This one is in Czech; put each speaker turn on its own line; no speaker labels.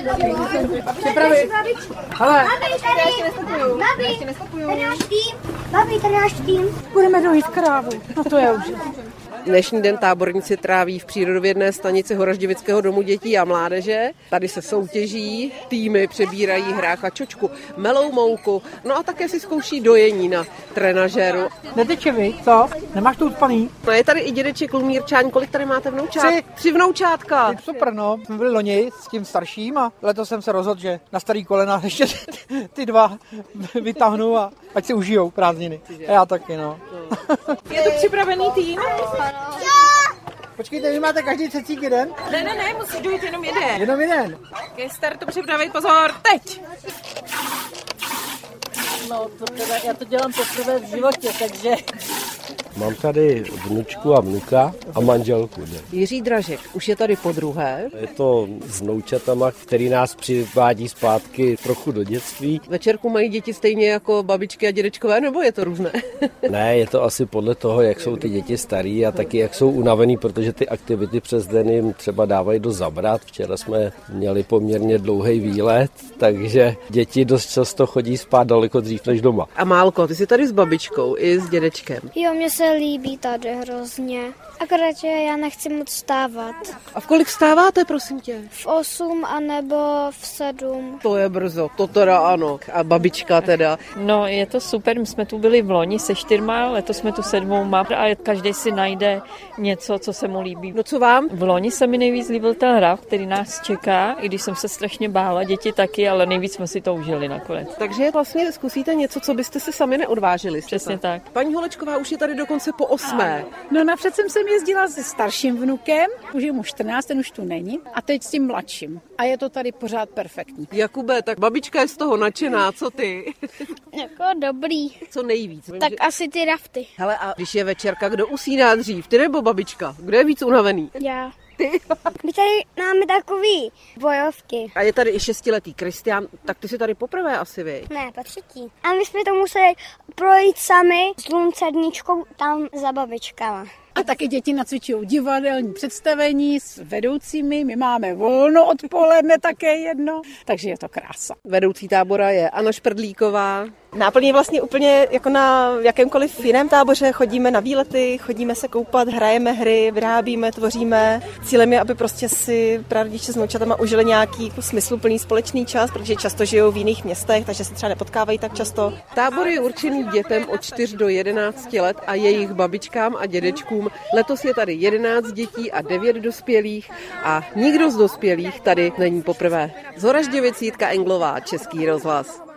Připravit. Hele.
Babi, tady náš tým.
Budeme dojít krávu. No to je už.
Dnešní den táborníci tráví v přírodovědné stanici Horažďovického domu dětí a mládeže. Tady se soutěží, týmy přebírají hrách a čočku, melou mouku, no a také si zkouší dojení na trenažéru.
Neteče vy, co? Nemáš to ucpaný?
No je tady i dědeček Lumírčáň, kolik tady máte vnoučát? 3 vnoučátka.
Super, no. Jsme byli loni s tím starším a letos jsem se rozhodl, že na starý kolena ještě ty dva vytáhnu a ať si užijou prázdniny. A já taky, no.
Je to připravený tým?
Počkejte, vy máte každý cecík jeden?
Ne, musíš dojít jenom jeden.
Jenom jeden.
Ke startu připravit, pozor, teď!
No, já to dělám poprvé v životě, takže...
Mám tady vnučku a vnuka a manželku. Ne?
Jiří Dražek už je tady podruhé.
Je to s vnoučatama, který nás přivádí zpátky trochu do dětství.
Večerku mají děti stejně jako babičky a dědečkové, nebo je to různé?
Ne, je to asi podle toho, jak jsou ty děti starý a taky jak jsou unavený, protože ty aktivity přes den jim třeba dávají dost zabrat. Včera jsme měli poměrně dlouhý výlet, takže děti dost často chodí spát daleko dřív než doma.
A Málko, ty jsi tady s babičkou i s dědečkem.
Jo, mně se líbí tady hrozně. Akorát, že já nechci moc vstávat.
A v kolik vstáváte, prosím tě?
V 8 anebo v 7.
To je brzo, to teda ano. A babička teda.
No, je to super, my jsme tu byli v loni se 4, letos jsme tu 7 a každý si najde něco, co se mu líbí.
No co vám?
V loni se mi nejvíc líbil ten hrav, který nás čeká, i když jsem se strašně bála, děti taky, ale nejvíc jsme si to užili nakonec.
Takže vlastně zkusíte něco, co byste si sami neodvážili.
Přesně tak.
Paní Holečková už je tady dokonce po 8.
No napřed jsem jezdila se starším vnukem, už je mu 14, ten už tu není, a teď s tím mladším. A je to tady pořád perfektní.
Jakube, tak babička je z toho nadšená, co ty?
Jako dobrý.
Co nejvíc?
Tak asi ty rafty.
Hele, a když je večerka, kdo usíná dřív? Ty nebo babička? Kdo je víc unavený?
Já.
Ty.
My tady máme takový bojovky.
A je tady i 6letý Kristián, tak ty jsi tady poprvé asi, vy?
Ne, po 3. A my jsme to museli projít sami s luncedničkou tam za babičkama.
A taky děti nacvičují divadelní představení s vedoucími, my máme volno odpoledne také jedno, takže je to krása.
Vedoucí tábora je Anna Šprdlíková.
Náplň je vlastně úplně jako na jakémkoliv jiném táboře, chodíme na výlety, chodíme se koupat, hrajeme hry, vyrábíme, tvoříme. Cílem je, aby prostě si prarodiče s vnoučatama užili nějaký jako smysluplný společný čas, protože často žijou v jiných městech, takže se třeba nepotkávají tak často.
Tábor je určený dětem od 4 do 11 let a jejich babičkám a dědečkům. Letos je tady 11 dětí a 9 dospělých a nikdo z dospělých tady není poprvé. Z Horažďovic Jitka Englová, Český rozhlas.